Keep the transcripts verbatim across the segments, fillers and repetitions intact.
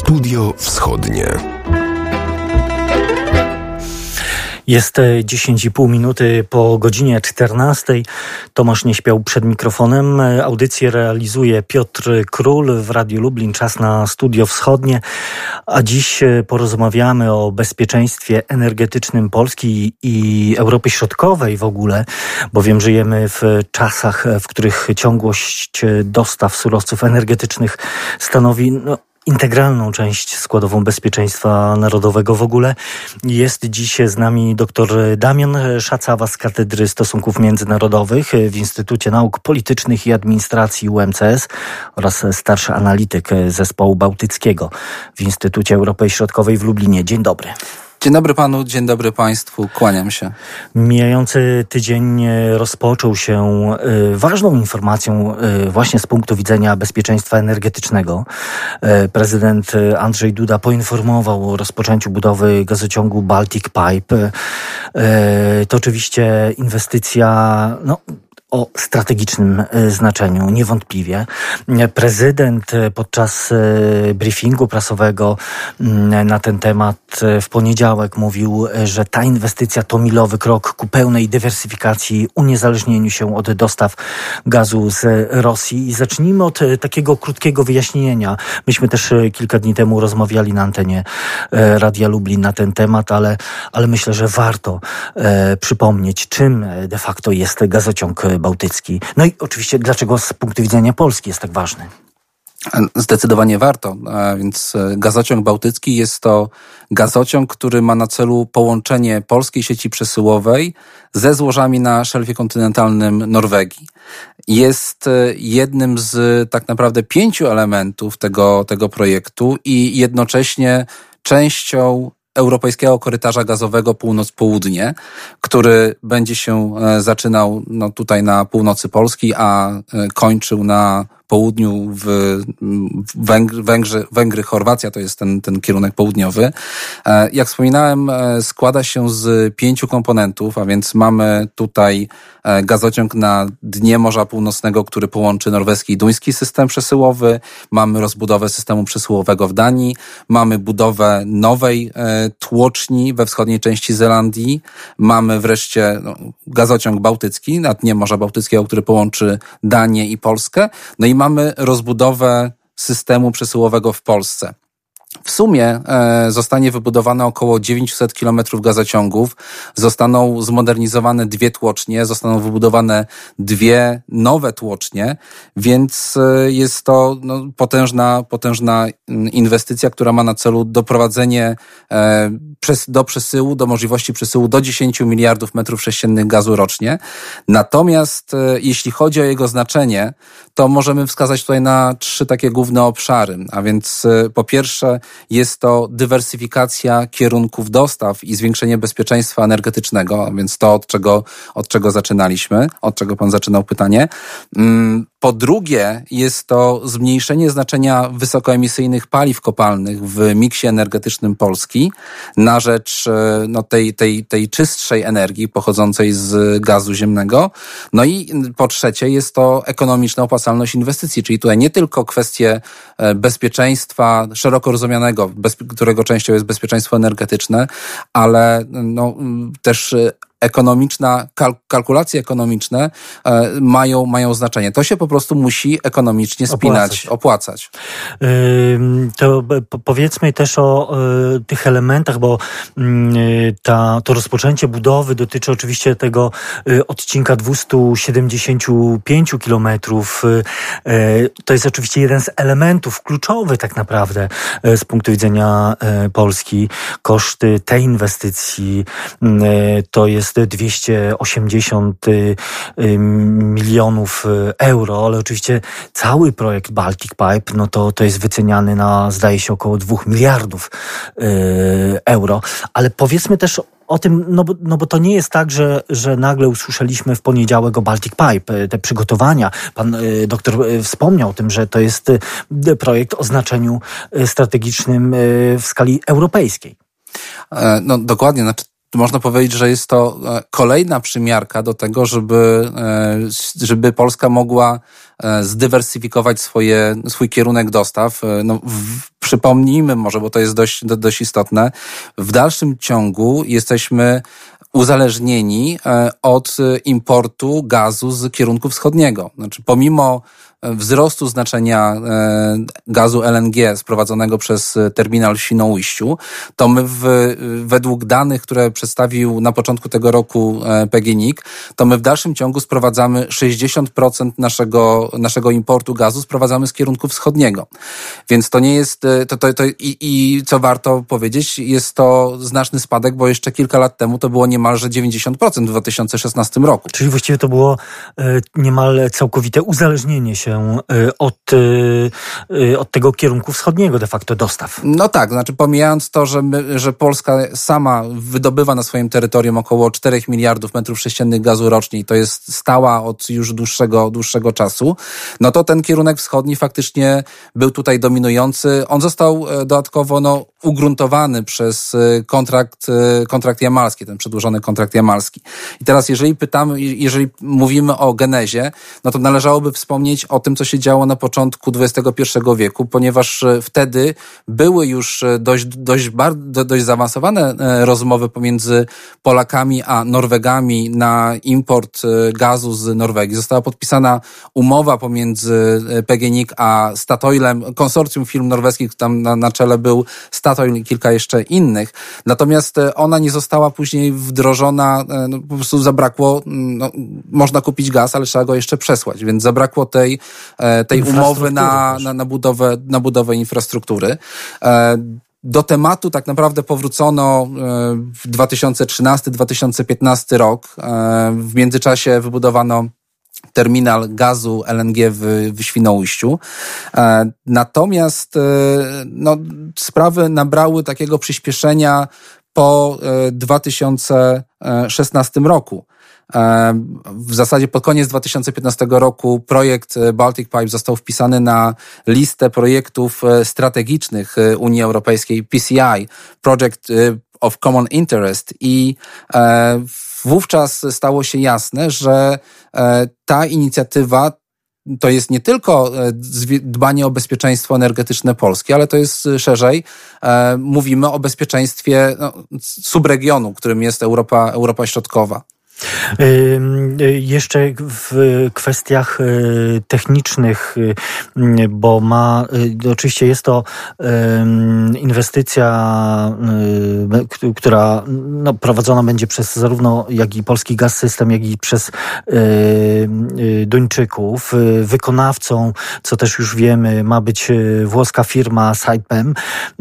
Studio Wschodnie. Jest dziesięć i pół minuty po godzinie czternastej. Tomasz nie śpiał przed mikrofonem. Audycję realizuje Piotr Król w Radiu Lublin. Czas na Studio Wschodnie. A dziś porozmawiamy o bezpieczeństwie energetycznym Polski i Europy Środkowej w ogóle, bowiem żyjemy w czasach, w których ciągłość dostaw surowców energetycznych stanowi no, integralną część składową bezpieczeństwa narodowego w ogóle. Jest dziś z nami dr Damian Szacawa z Katedry Stosunków Międzynarodowych w Instytucie Nauk Politycznych i Administracji U M C S oraz starszy analityk Zespołu Bałtyckiego w Instytucie Europy Środkowej w Lublinie. Dzień dobry. Dzień dobry panu, dzień dobry państwu, kłaniam się. Mijający tydzień rozpoczął się ważną informacją właśnie z punktu widzenia bezpieczeństwa energetycznego. Prezydent Andrzej Duda poinformował o rozpoczęciu budowy gazociągu Baltic Pipe. To oczywiście inwestycja, no, o strategicznym znaczeniu, niewątpliwie. Prezydent podczas briefingu prasowego na ten temat w poniedziałek mówił, że ta inwestycja to milowy krok ku pełnej dywersyfikacji, uniezależnieniu się od dostaw gazu z Rosji. I zacznijmy od takiego krótkiego wyjaśnienia. Myśmy też kilka dni temu rozmawiali na antenie Radia Lublin na ten temat, ale, ale myślę, że warto e, przypomnieć, czym de facto jest gazociąg bałtycki. No i oczywiście, dlaczego z punktu widzenia Polski jest tak ważny? Zdecydowanie warto, więc gazociąg bałtycki jest to gazociąg, który ma na celu połączenie polskiej sieci przesyłowej ze złożami na szelfie kontynentalnym Norwegii. Jest jednym z tak naprawdę pięciu elementów tego, tego projektu i jednocześnie częścią europejskiego korytarza gazowego północ-południe, który będzie się zaczynał no, tutaj na północy Polski, a kończył na południu w Węgry, Węgrzy, Węgry, Chorwacja, to jest ten, ten kierunek południowy. Jak wspominałem, składa się z pięciu komponentów, a więc mamy tutaj gazociąg na dnie Morza Północnego, który połączy norweski i duński system przesyłowy. Mamy rozbudowę systemu przesyłowego w Danii. Mamy budowę nowej tłoczni we wschodniej części Zelandii. Mamy wreszcie no, gazociąg bałtycki na dnie Morza Bałtyckiego, który połączy Danię i Polskę. No i mamy rozbudowę systemu przesyłowego w Polsce. W sumie e, zostanie wybudowane około dziewięćset kilometrów gazociągów, zostaną zmodernizowane dwie tłocznie, zostaną wybudowane dwie nowe tłocznie, więc e, jest to no, potężna, potężna inwestycja, która ma na celu doprowadzenie e, przes- do przesyłu, do możliwości przesyłu do dziesięć miliardów metrów sześciennych gazu rocznie. Natomiast e, jeśli chodzi o jego znaczenie, to możemy wskazać tutaj na trzy takie główne obszary, a więc e, po pierwsze jest to dywersyfikacja kierunków dostaw i zwiększenie bezpieczeństwa energetycznego, a więc to, od czego, od czego zaczynaliśmy, od czego pan zaczynał pytanie. Po drugie, jest to zmniejszenie znaczenia wysokoemisyjnych paliw kopalnych w miksie energetycznym Polski na rzecz no, tej, tej, tej czystszej energii pochodzącej z gazu ziemnego. No i po trzecie, jest to ekonomiczna opłacalność inwestycji, czyli tutaj nie tylko kwestie bezpieczeństwa szeroko rozumianego, bez, którego częścią jest bezpieczeństwo energetyczne, ale no, też ekonomiczna, kalk- kalkulacje ekonomiczne e, mają, mają znaczenie. To się po prostu musi ekonomicznie spinać, opłacać. opłacać. Yy, to po, powiedzmy też o y, tych elementach, bo y, ta, to rozpoczęcie budowy dotyczy oczywiście tego y, odcinka dwieście siedemdziesiąt pięć kilometrów. Y, y, to jest oczywiście jeden z elementów kluczowy tak naprawdę y, z punktu widzenia y, Polski. Koszty tej inwestycji y, to jest dwieście osiemdziesiąt milionów euro, ale oczywiście cały projekt Baltic Pipe, no to, to jest wyceniany na, zdaje się, około dwóch miliardów euro. Ale powiedzmy też o tym, no bo, no bo to nie jest tak, że, że nagle usłyszeliśmy w poniedziałek o Baltic Pipe, te przygotowania. Pan y, doktor y, wspomniał o tym, że to jest y, projekt o znaczeniu y, strategicznym y, w skali europejskiej. No dokładnie, znaczy można powiedzieć, że jest to kolejna przymiarka do tego, żeby, żeby Polska mogła zdywersyfikować swoje, swój kierunek dostaw. No, w, przypomnijmy może, bo to jest dość, dość istotne, w dalszym ciągu jesteśmy uzależnieni od importu gazu z kierunku wschodniego. Znaczy, pomimo wzrostu znaczenia gazu L N G sprowadzonego przez terminal w Świnoujściu, to my w, według danych, które przedstawił na początku tego roku P G N I K, to my w dalszym ciągu sprowadzamy sześćdziesiąt procent naszego, naszego importu gazu sprowadzamy z kierunku wschodniego. Więc to nie jest, to, to, to i, i co warto powiedzieć, jest to znaczny spadek, bo jeszcze kilka lat temu to było niemalże dziewięćdziesiąt procent w dwa tysiące szesnastym roku. Czyli właściwie to było niemal całkowite uzależnienie się od, od tego kierunku wschodniego de facto dostaw. No tak, znaczy pomijając to, że, my, że Polska sama wydobywa na swoim terytorium około czterech miliardów metrów sześciennych gazu rocznie i to jest stała od już dłuższego, dłuższego czasu, no to ten kierunek wschodni faktycznie był tutaj dominujący. On został dodatkowo no, ugruntowany przez kontrakt, kontrakt jamalski, ten przedłużony kontrakt jamalski. I teraz jeżeli pytamy, jeżeli mówimy o genezie, no to należałoby wspomnieć o tym, co się działo na początku dwudziestego pierwszego wieku, ponieważ wtedy były już dość, dość, bardzo, dość zaawansowane rozmowy pomiędzy Polakami a Norwegami na import gazu z Norwegii. Została podpisana umowa pomiędzy P G N I K a Statoilem, konsorcjum firm norweskich, tam na, na czele był Statoil i kilka jeszcze innych. Natomiast ona nie została później wdrożona, no, po prostu zabrakło, no, można kupić gaz, ale trzeba go jeszcze przesłać, więc zabrakło tej, tej umowy na, na, na, budowę, na budowę infrastruktury. Do tematu tak naprawdę powrócono w dwa tysiące trzynasty dwa tysiące piętnasty rok. W międzyczasie wybudowano terminal gazu L N G w, w Świnoujściu. Natomiast no, sprawy nabrały takiego przyspieszenia po dwa tysiące szesnastym roku. W zasadzie pod koniec dwa tysiące piętnastego roku projekt Baltic Pipe został wpisany na listę projektów strategicznych Unii Europejskiej, P C I, Project of Common Interest, i wówczas stało się jasne, że ta inicjatywa to jest nie tylko dbanie o bezpieczeństwo energetyczne Polski, ale to jest szerzej. Mówimy o bezpieczeństwie no, subregionu, którym jest Europa, Europa Środkowa. Jeszcze w kwestiach technicznych, bo ma, oczywiście jest to inwestycja, która no, prowadzona będzie przez zarówno jak i Polski Gaz System, jak i przez Duńczyków. Wykonawcą, co też już wiemy, ma być włoska firma Saipem.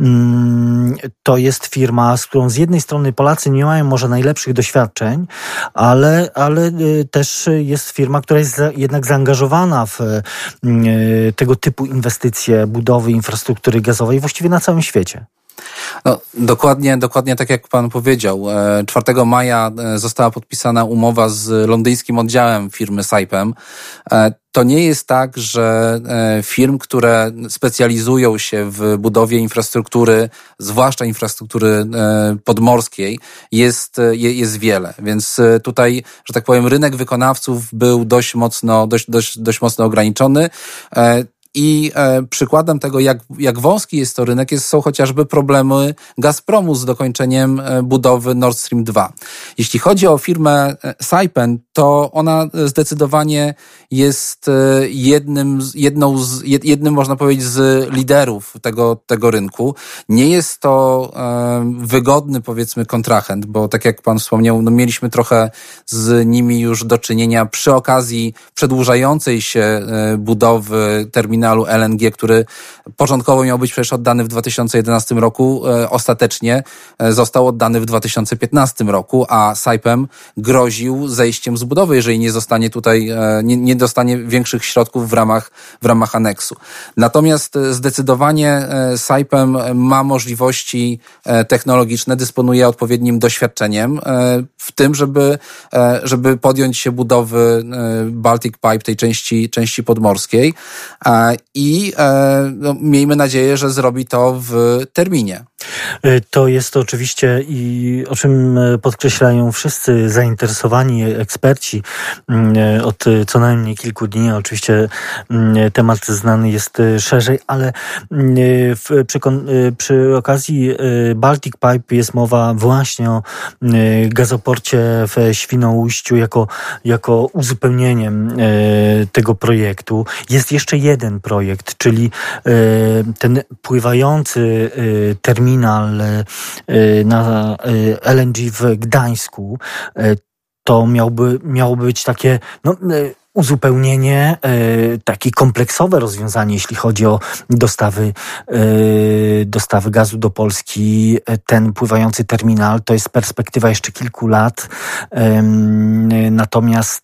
To jest firma, z którą z jednej strony Polacy nie mają może najlepszych doświadczeń, a Ale, ale też jest firma, która jest jednak zaangażowana w tego typu inwestycje, budowy infrastruktury gazowej właściwie na całym świecie. No, dokładnie, dokładnie tak jak pan powiedział. czwartego maja została podpisana umowa z londyńskim oddziałem firmy Saipem. To nie jest tak, że firm, które specjalizują się w budowie infrastruktury, zwłaszcza infrastruktury podmorskiej, jest, jest wiele. Więc tutaj, że tak powiem, rynek wykonawców był dość mocno, dość, dość, dość mocno ograniczony. I e, przykładem tego, jak, jak wąski jest to rynek, jest, są chociażby problemy Gazpromu z dokończeniem e, budowy Nord Stream dwa. Jeśli chodzi o firmę e, Saipem, to ona zdecydowanie jest e, jednym, z, jedną z, jed, jednym, można powiedzieć, z liderów tego, tego rynku. Nie jest to e, wygodny, powiedzmy, kontrahent, bo tak jak pan wspomniał, no mieliśmy trochę z nimi już do czynienia przy okazji przedłużającej się e, budowy terminalu L N G, który początkowo miał być przecież oddany w dwa tysiące jedenastym roku, e, ostatecznie e, został oddany w dwa tysiące piętnastym roku, a Saipem groził zejściem z budowy, jeżeli nie zostanie tutaj, e, nie, nie dostanie większych środków w ramach, w ramach aneksu. Natomiast zdecydowanie e, Saipem ma możliwości e, technologiczne, dysponuje odpowiednim doświadczeniem e, w tym, żeby, e, żeby podjąć się budowy e, Baltic Pipe, tej części, części podmorskiej. E, I e, no, miejmy nadzieję, że zrobi to w terminie. To jest to oczywiście i o czym podkreślają wszyscy zainteresowani eksperci od co najmniej kilku dni. Oczywiście temat znany jest szerzej, ale w, przy, przy okazji Baltic Pipe jest mowa właśnie o gazoporcie w Świnoujściu jako, jako uzupełnieniem tego projektu. Jest jeszcze jeden projekt, czyli ten pływający terminal na L N G w Gdańsku. To miałby, miałoby być takie no, uzupełnienie, takie kompleksowe rozwiązanie, jeśli chodzi o dostawy, dostawy gazu do Polski. Ten pływający terminal to jest perspektywa jeszcze kilku lat. Natomiast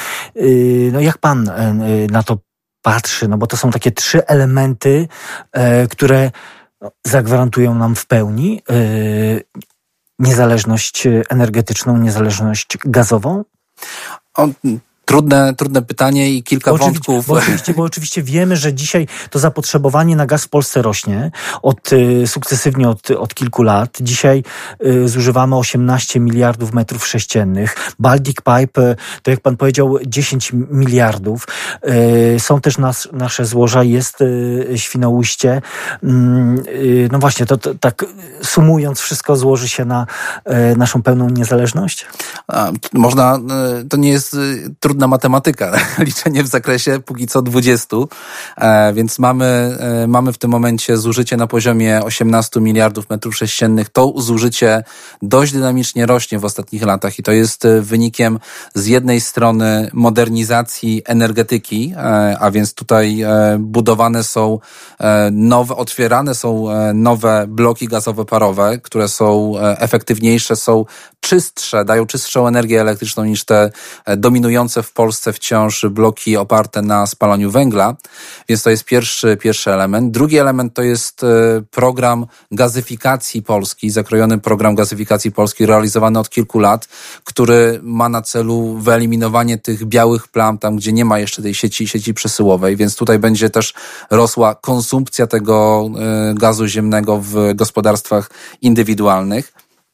no, jak pan na to patrzy? No bo to są takie trzy elementy, które zagwarantują nam w pełni yy, niezależność energetyczną, niezależność gazową? O, trudne, trudne pytanie i kilka bo wątków. Bo oczywiście, bo oczywiście wiemy, że dzisiaj to zapotrzebowanie na gaz w Polsce rośnie od, y, sukcesywnie od, od kilku lat. Dzisiaj y, zużywamy osiemnaście miliardów metrów sześciennych. Baltic Pipe, y, to jak pan powiedział, dziesięć miliardów. Y, są też nas, nasze złoża, jest y, Świnoujście. Y, y, no właśnie, to, to tak sumując wszystko złoży się na y, naszą pełną niezależność? A, można, y, to nie jest y, trudna matematyka, liczenie w zakresie póki co dwudziestu, e, więc mamy, e, mamy w tym momencie zużycie na poziomie osiemnastu miliardów metrów sześciennych. To zużycie dość dynamicznie rośnie w ostatnich latach i to jest wynikiem z jednej strony modernizacji energetyki, e, a więc tutaj e, budowane są e, nowe, otwierane są e, nowe bloki gazowe parowe, które są e, efektywniejsze, są czystsze, dają czystszą energię elektryczną niż te e, dominujące w Polsce wciąż bloki oparte na spalaniu węgla, więc to jest pierwszy, pierwszy element. Drugi element to jest program gazyfikacji Polski, zakrojony program gazyfikacji Polski realizowany od kilku lat, który ma na celu wyeliminowanie tych białych plam tam, gdzie nie ma jeszcze tej sieci, sieci przesyłowej, więc tutaj będzie też rosła konsumpcja tego gazu ziemnego w gospodarstwach indywidualnych.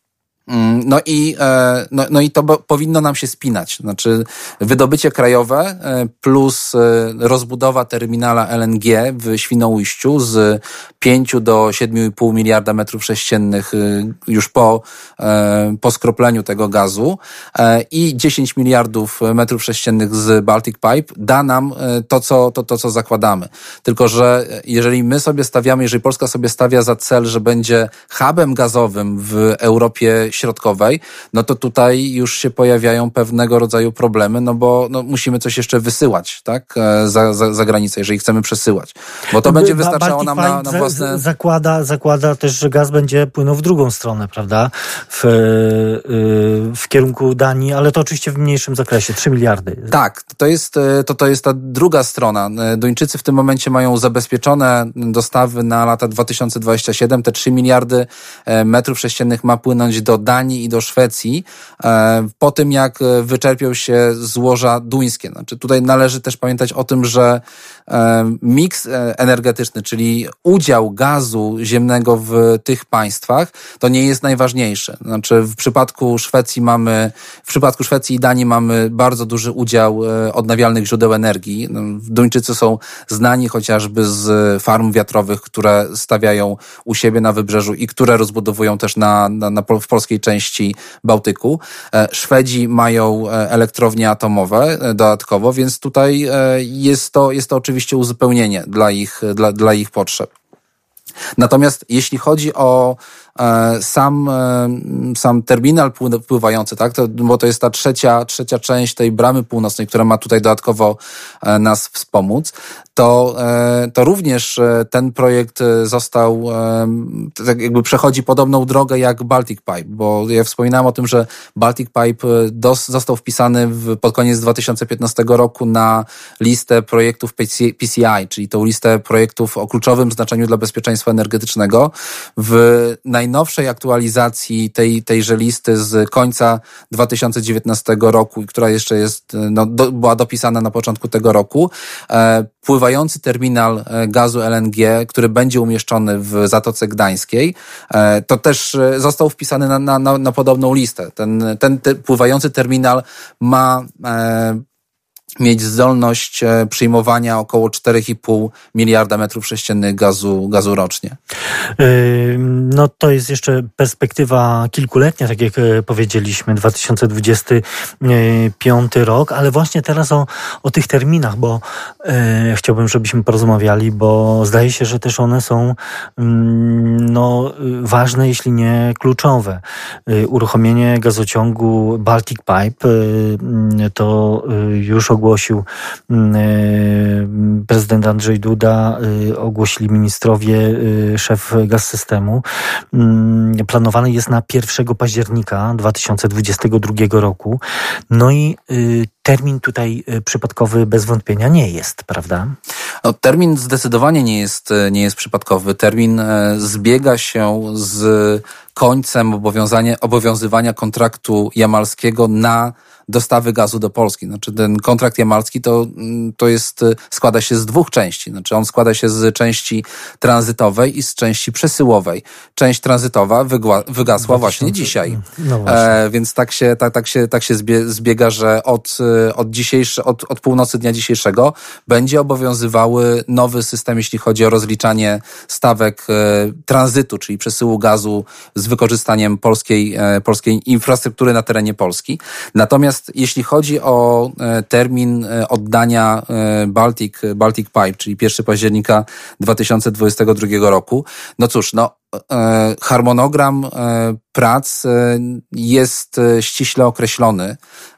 No i, no, no i to powinno nam się spinać. Znaczy wydobycie krajowe plus rozbudowa terminala L N G w Świnoujściu z pięciu do siedmiu i pół miliarda metrów sześciennych już po, po skropleniu tego gazu i dziesięć miliardów metrów sześciennych z Baltic Pipe da nam to co, to, to, co zakładamy. Tylko że jeżeli my sobie stawiamy, jeżeli Polska sobie stawia za cel, że będzie hubem gazowym w Europie Środkowej, no to tutaj już się pojawiają pewnego rodzaju problemy, no bo no, musimy coś jeszcze wysyłać, tak, za, za, za granicę, jeżeli chcemy przesyłać. Bo to będzie wystarczało nam na, na własne... Zakłada, zakłada też, że gaz będzie płynął w drugą stronę, prawda? W, w kierunku Danii, ale to oczywiście w mniejszym zakresie, trzy miliardy. Tak, to jest, to, to jest ta druga strona. Duńczycy w tym momencie mają zabezpieczone dostawy na lata dwa tysiące dwudziesty siódmy. Te trzy miliardy metrów sześciennych ma płynąć do Danii i do Szwecji po tym, jak wyczerpią się złoża duńskie. Znaczy tutaj należy też pamiętać o tym, że miks energetyczny, czyli udział gazu ziemnego w tych państwach, to nie jest najważniejsze. Znaczy w przypadku Szwecji mamy, w przypadku Szwecji i Danii mamy bardzo duży udział odnawialnych źródeł energii. Duńczycy są znani chociażby z farm wiatrowych, które stawiają u siebie na wybrzeżu i które rozbudowują też na, na, na w polskiej części Bałtyku. Szwedzi mają elektrownie atomowe dodatkowo, więc tutaj jest to, jest to oczywiście uzupełnienie dla ich, dla, dla ich potrzeb. Natomiast jeśli chodzi o e, sam, e, sam terminal pływający, tak, to, bo to jest ta trzecia, trzecia część tej bramy północnej, która ma tutaj dodatkowo e, nas wspomóc, to, e, to również e, ten projekt został, e, tak jakby przechodzi podobną drogę jak Baltic Pipe, bo ja wspominałem o tym, że Baltic Pipe dos, został wpisany w, pod koniec dwa tysiące piętnastego roku na listę projektów P C I, czyli tą listę projektów o kluczowym znaczeniu dla bezpieczeństwa energetycznego w naj najnowszej aktualizacji tej, tejże listy z końca dwa tysiące dziewiętnastego roku, która jeszcze jest, no, do, była dopisana na początku tego roku, e, pływający terminal gazu L N G, który będzie umieszczony w Zatoce Gdańskiej, e, to też został wpisany na, na, na, na podobną listę. Ten, ten te, pływający terminal ma e, mieć zdolność przyjmowania około cztery i pół miliarda metrów sześciennych gazu, gazu rocznie. No to jest jeszcze perspektywa kilkuletnia, tak jak powiedzieliśmy, dwa tysiące dwudziesty piąty rok, ale właśnie teraz o, o tych terminach, bo e, chciałbym, żebyśmy porozmawiali, bo zdaje się, że też one są no, ważne, jeśli nie kluczowe. Uruchomienie gazociągu Baltic Pipe to już ogłosił prezydent Andrzej Duda, ogłosili ministrowie, szef Gaz-Systemu. Planowany jest na pierwszego października dwa tysiące dwudziestego drugiego roku. No i termin tutaj przypadkowy bez wątpienia nie jest, prawda? No, termin zdecydowanie nie jest, nie jest przypadkowy. Termin zbiega się z końcem obowiązywania kontraktu jamalskiego na dostawy gazu do Polski. Znaczy ten kontrakt jamalski to, to jest, składa się z dwóch części. Znaczy on składa się z części tranzytowej i z części przesyłowej. Część tranzytowa wygła, wygasła właśnie dzisiaj. No właśnie. E, więc tak się, tak, tak się, tak się zbiega, że od, od, dzisiejszy, od, od północy dnia dzisiejszego będzie obowiązywały nowy system, jeśli chodzi o rozliczanie stawek e, tranzytu, czyli przesyłu gazu z wykorzystaniem polskiej, e, polskiej infrastruktury na terenie Polski. Natomiast jeśli chodzi o termin oddania Baltic, Baltic Pipe, czyli pierwszego października dwa tysiące dwudziestego drugiego roku, no cóż, no harmonogram prac jest ściśle określony.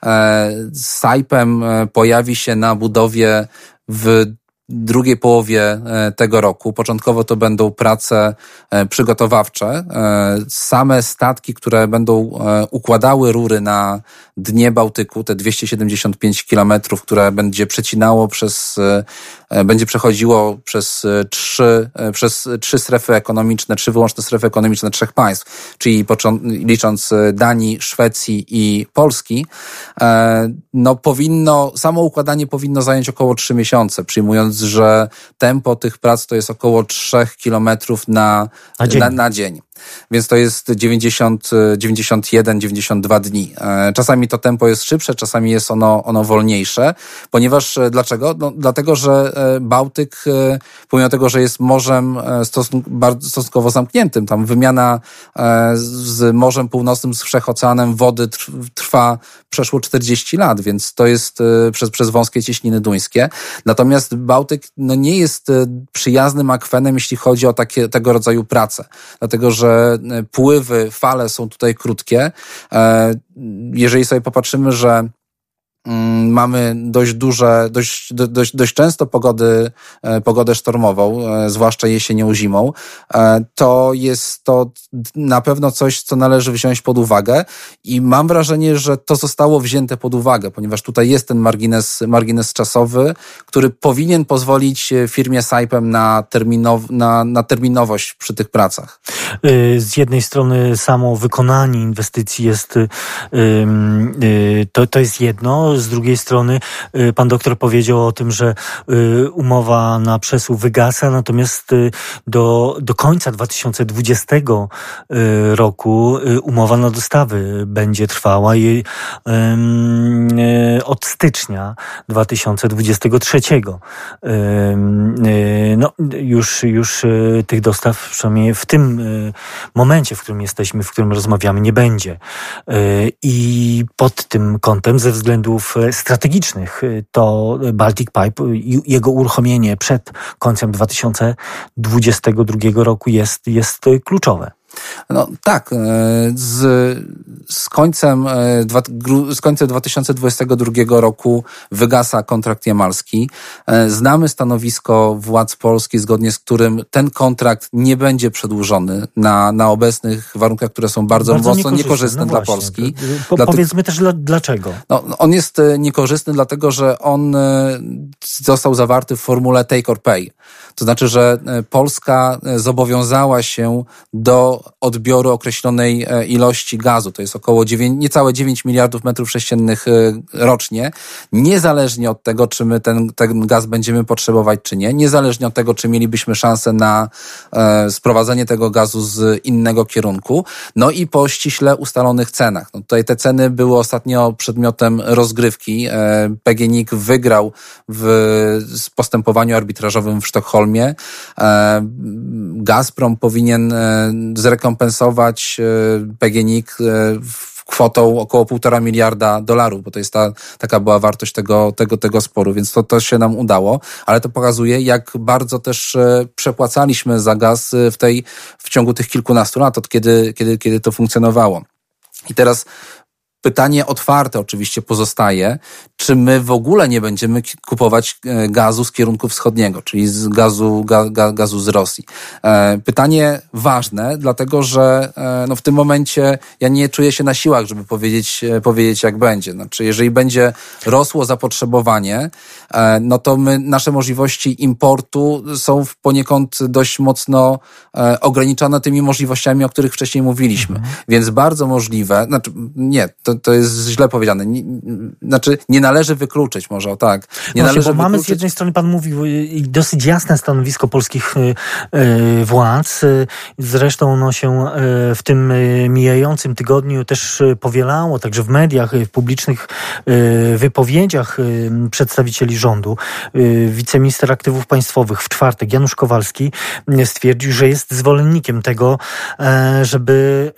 Saipem pojawi się na budowie w drugiej połowie tego roku. Początkowo to będą prace przygotowawcze. Same statki, które będą układały rury na dnie Bałtyku, te dwieście siedemdziesiąt pięć kilometrów, które będzie przecinało przez, będzie przechodziło przez trzy, przez trzy strefy ekonomiczne, trzy wyłączne strefy ekonomiczne trzech państw, czyli licząc Danii, Szwecji i Polski, no powinno, samo układanie powinno zająć około trzy miesiące, przyjmując, że tempo tych prac to jest około trzech kilometrów na, na dzień. Na, na dzień. Więc to jest dziewięćdziesiąt, dziewięćdziesiąt jeden, dziewięćdziesiąt dwa dni. Czasami to tempo jest szybsze, czasami jest ono, ono wolniejsze, ponieważ, dlaczego? No, dlatego, że Bałtyk, pomimo tego, że jest morzem stosunkowo zamkniętym, tam wymiana z Morzem Północnym, z Wszechoceanem wody trwa przeszło czterdzieści lat, więc to jest przez, przez wąskie cieśniny duńskie. Natomiast Bałtyk no, nie jest przyjaznym akwenem, jeśli chodzi o takie, tego rodzaju prace. Dlatego, że pływy, fale są tutaj krótkie. Jeżeli sobie popatrzymy, że mamy dość duże, dość, dość, dość często pogody, pogodę sztormową, zwłaszcza jesienią, zimą, to jest to na pewno coś, co należy wziąć pod uwagę i mam wrażenie, że to zostało wzięte pod uwagę, ponieważ tutaj jest ten margines, margines czasowy, który powinien pozwolić firmie Saipem na, terminow, na, na terminowość przy tych pracach. Z jednej strony samo wykonanie inwestycji jest, to, to jest jedno, z drugiej strony pan doktor powiedział o tym, że umowa na przesył wygasa, natomiast do, do końca dwa tysiące dwudziestego roku umowa na dostawy będzie trwała i od stycznia dwa tysiące dwudziestego trzeciego no, już, już tych dostaw przynajmniej w tym momencie, w którym jesteśmy, w którym rozmawiamy, nie będzie. I pod tym kątem, ze względów strategicznych, to Baltic Pipe i jego uruchomienie przed końcem dwa tysiące dwudziestego drugiego roku jest, jest kluczowe. No tak, z, z końcem z końcem dwa tysiące dwudziestego drugiego roku wygasa kontrakt jamalski. Znamy stanowisko władz Polski, zgodnie z którym ten kontrakt nie będzie przedłużony na, na obecnych warunkach, które są bardzo, bardzo mocno niekorzystne, niekorzystne no dla właśnie. Polski. Po, dla powiedzmy ty... też dla, dlaczego. No, on jest niekorzystny, dlatego że on został zawarty w formule take or pay. To znaczy, że Polska zobowiązała się do odbioru określonej ilości gazu. To jest około dziewięć, niecałe dziewięć miliardów metrów sześciennych rocznie. Niezależnie od tego, czy my ten, ten gaz będziemy potrzebować, czy nie. Niezależnie od tego, czy mielibyśmy szansę na e, sprowadzenie tego gazu z innego kierunku. No i po ściśle ustalonych cenach. No tutaj te ceny były ostatnio przedmiotem rozgrywki. E, P G N I K wygrał w postępowaniu arbitrażowym w Sztokholmie. E, Gazprom powinien e, zrekompensować e, P G N I K e, w kwotą około półtora miliarda dolarów, bo to jest ta, taka była wartość tego, tego, tego sporu, więc to, to się nam udało, ale to pokazuje, jak bardzo też e, przepłacaliśmy za gaz w tej, w ciągu tych kilkunastu lat, od kiedy, kiedy, kiedy to funkcjonowało. I teraz pytanie otwarte oczywiście pozostaje, czy my w ogóle nie będziemy kupować gazu z kierunku wschodniego, czyli z gazu, ga, ga, gazu z Rosji. Pytanie ważne, dlatego że no w tym momencie ja nie czuję się na siłach, żeby powiedzieć, powiedzieć jak będzie. Znaczy, jeżeli będzie rosło zapotrzebowanie, no to my, nasze możliwości importu są poniekąd dość mocno ograniczone tymi możliwościami, o których wcześniej mówiliśmy. Mhm. Więc bardzo możliwe, znaczy nie, to To jest źle powiedziane. Nie, znaczy, nie należy wykluczyć, może o tak. Nie no, należy bo mamy wykluczyć... z jednej strony, pan mówił, dosyć jasne stanowisko polskich y, władz. Zresztą ono się y, w tym mijającym tygodniu też powielało, także w mediach, w publicznych y, wypowiedziach y, przedstawicieli rządu. Y, wiceminister aktywów państwowych w czwartek, Janusz Kowalski, y, stwierdził, że jest zwolennikiem tego, y, żeby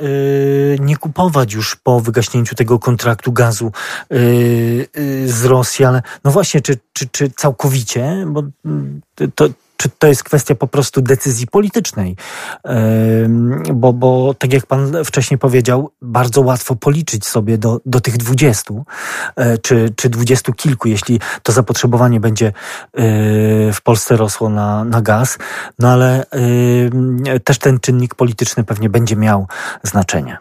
y, nie kupować już po wygaśnięciu tego kontraktu gazu yy, yy, z Rosji, ale no właśnie, czy, czy, czy całkowicie, bo to, czy to jest kwestia po prostu decyzji politycznej, yy, bo, bo tak jak pan wcześniej powiedział, bardzo łatwo policzyć sobie do, do tych dwudziestu, yy, czy, czy dwudziestu kilku, jeśli to zapotrzebowanie będzie yy, w Polsce rosło na, na gaz, no ale yy, też ten czynnik polityczny pewnie będzie miał znaczenie.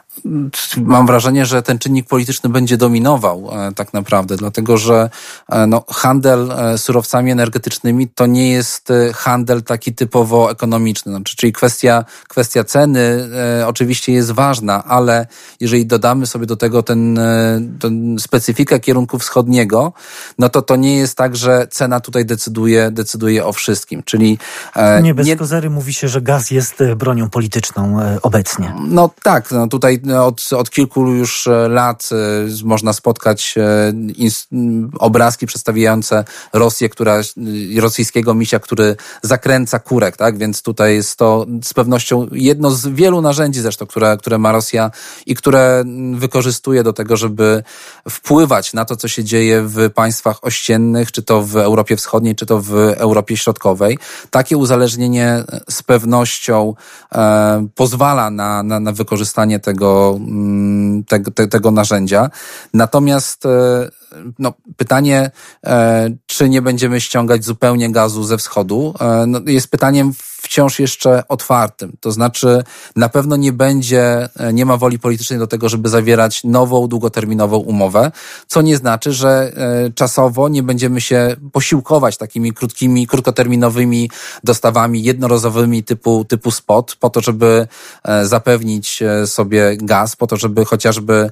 Mam wrażenie, że ten czynnik polityczny będzie dominował e, tak naprawdę, dlatego że e, no, handel e, surowcami energetycznymi to nie jest e, handel taki typowo ekonomiczny. Znaczy, czyli kwestia, kwestia ceny e, oczywiście jest ważna, ale jeżeli dodamy sobie do tego ten, e, ten specyfikę kierunku wschodniego, no to to nie jest tak, że cena tutaj decyduje, decyduje o wszystkim. Czyli e, nie bez nie... kozery mówi się, że gaz jest bronią polityczną e, obecnie. No tak, no tutaj Od, od kilku już lat y, można spotkać y, ins, y, obrazki przedstawiające Rosję, która, y, rosyjskiego misia, który zakręca kurek, tak? Więc tutaj jest to z pewnością jedno z wielu narzędzi zresztą, które, które ma Rosja i które wykorzystuje do tego, żeby wpływać na to, co się dzieje w państwach ościennych, czy to w Europie Wschodniej, czy to w Europie Środkowej. Takie uzależnienie z pewnością e, pozwala na, na, na wykorzystanie tego Tego, te, tego narzędzia. Natomiast no, pytanie, czy nie będziemy ściągać zupełnie gazu ze wschodu, no, jest pytaniem wciąż jeszcze otwartym. To znaczy na pewno nie będzie, nie ma woli politycznej do tego, żeby zawierać nową, długoterminową umowę, co nie znaczy, że czasowo nie będziemy się posiłkować takimi krótkimi, krótkoterminowymi dostawami jednorazowymi typu, typu spot, po to, żeby zapewnić sobie gaz, po to, żeby chociażby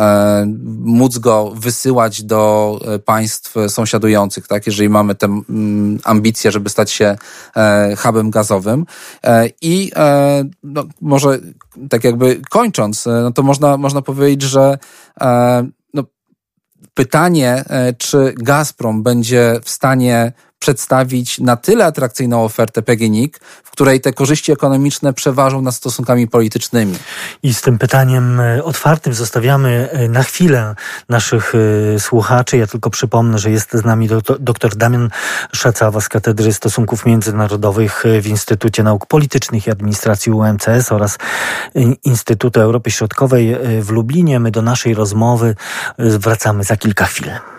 móc go wysyłać do państw sąsiadujących, tak? Jeżeli mamy tę ambicję, żeby stać się hubem gazowym. I no, może tak jakby kończąc, no to można, można powiedzieć, że no, pytanie, czy Gazprom będzie w stanie przedstawić na tyle atrakcyjną ofertę P G N I K, w której te korzyści ekonomiczne przeważą nad stosunkami politycznymi. I z tym pytaniem otwartym zostawiamy na chwilę naszych słuchaczy. Ja tylko przypomnę, że jest z nami dr Damian Szacawa z Katedry Stosunków Międzynarodowych w Instytucie Nauk Politycznych i Administracji U M C S oraz Instytutu Europy Środkowej w Lublinie. My do naszej rozmowy wracamy za kilka chwil.